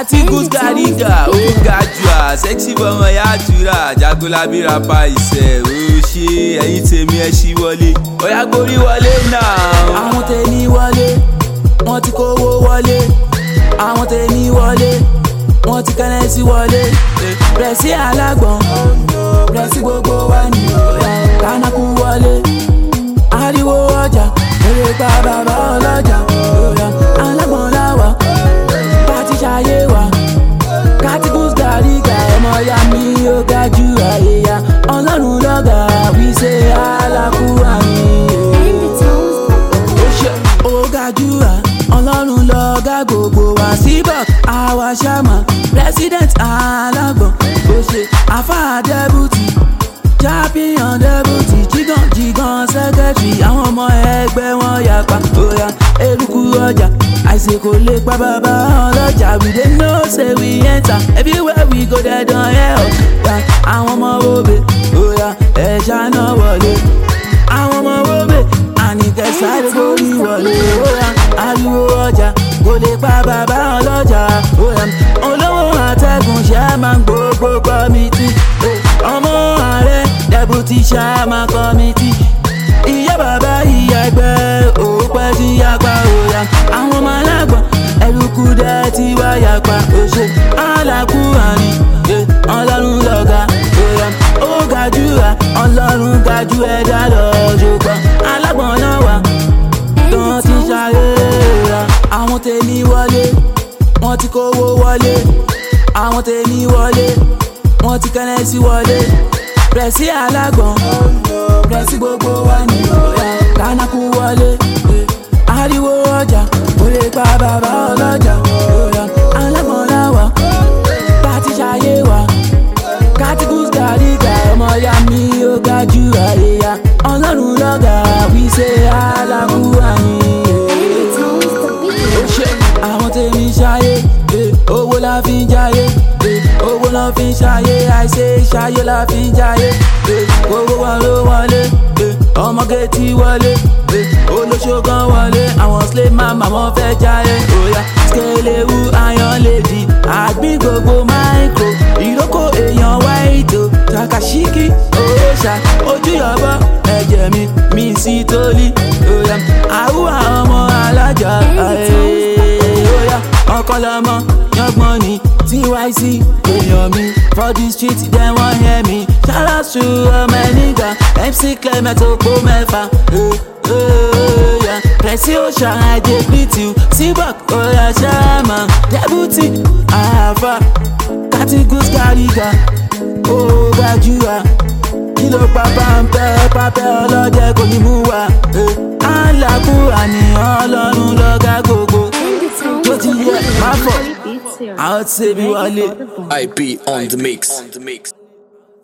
Katikus Gariga, ó ga jù à, sexy bọmọ ya àdúrà, Jagunlabi rapper ìṣẹ̀, ó ṣe ẹ̀yin tèmi ẹ ṣí wọlé, ọ̀yá gorí wọlé náà. Àwọn tèmi wọlé, wọ́n ti kówó wọlé, àwọn tèmi wọlé, wọ́n ti kẹ́nẹ́sì wọlé, rẹ̀sí alágbọ̀n, rẹ̀sí gbogbo wa ní kánákù wọlé, ariwo ọjà, èrè pa bàbá ọlọ́jà, alágbọ̀n láwà, pàtí ṣayé wa, Katikus Gariga, ọmọ ya mi ó ga jù àyèyà, ọlọ́run lọ́gà, wíṣẹ́ alákù àmì. Ó ga jù à, ọlọ́run lọ́gà gbogbo wa, síbọ̀ àwa ṣàmà, president alágbọ̀n, ó ṣe àfà dẹ́bùtì, champion dẹ́bùtì, jígan secretary, àwọn ọmọ ẹgbẹ́ wọn yapa, òyà eruku ọjà, àìsè kò lè pa bàbá ọlọ́jà, we dey know say we enter, everywhere we go they don hear us, àwọn ọmọ òbè, òyà ẹ̀ṣá náà wọlé, àwọn ọmọ òbè, àníkẹ́ sáré gorí wọlé, òyà ariwo ọjà, kò lè pa bàbá ọlọ́jà, òyà olówó àtẹ̀gùn chairman gbogbo kọ́mítì, ọmọ ààrẹ deputy chairman kọ́mítì, ìyá bàbá ìyá ẹgbẹ́ òpẹ́ tí yapa òyà, àwọn ọmọ alágbọ̀n ẹlùkù dẹ́ tí wá yapa òṣè alákù àní, ọlọ́run lọ́gà òyà, ó ga jù à, ọlọ́run ga jù ẹ̀dá lọ ṣùgbọ́n alágbọ̀n náà wà tán ti ṣayé ra. Àwọn tèmi wọlé, wọ́n ti kówó wọlé, àwọn tèmi wọlé, wọ́n ti kẹ́nẹ́sì wọlé, rẹ̀sí alágbọ̀n, rẹ̀sí gbogbo wa ní kánákù wọlé, ariwo ọjà, ó lè pa bàbá ọlọ́jà, alágbọ̀n láwà, pàtí ṣayé wa, Katikus Gariga, ọmọ ya mi ó ga jù àyèyà, ọlọ́run lọ́gà, wíṣẹ́ alákù àyè. Àwọn tèmi ṣayé, owó la fi ń jayé, owó la fi ń ṣayé, àìṣe ṣayé la fi ń jayé, owó wa ló wọlé, ọmọge ti wọlé, olóṣogán wọlé, àwọn slave mama wọn fẹ́ jayé, òyà skelewu iron lady, àgbín gbogbo micro, ìrókò èèyàn white o, Takashiki òòṣà, ojú yọ̀bọ̀ ẹ̀jẹ̀ mi sí tólí, òyà àwùwà ọmọ alájà, òyà ọkọlọmọ yọgbọ́n ni TYC èèyàn mi, for the street dem wọ́n hear me, shout out to ọmọ ẹnìgà, MC Clement òpó mẹ́fà, Pressy Osha I dey greet you, Sibok oya ṣáàmà, deputy àfà, Katikus Gariga, ó ga jù à, kí ló pa pápẹ́ ọlọ́jẹ́ kò ní mú wa, alákù àní ọlọ́run lọ́gà gbogbo, tó ti yẹ má fọ̀, àwọn ti ṣe bí wọlé. IP on the mix.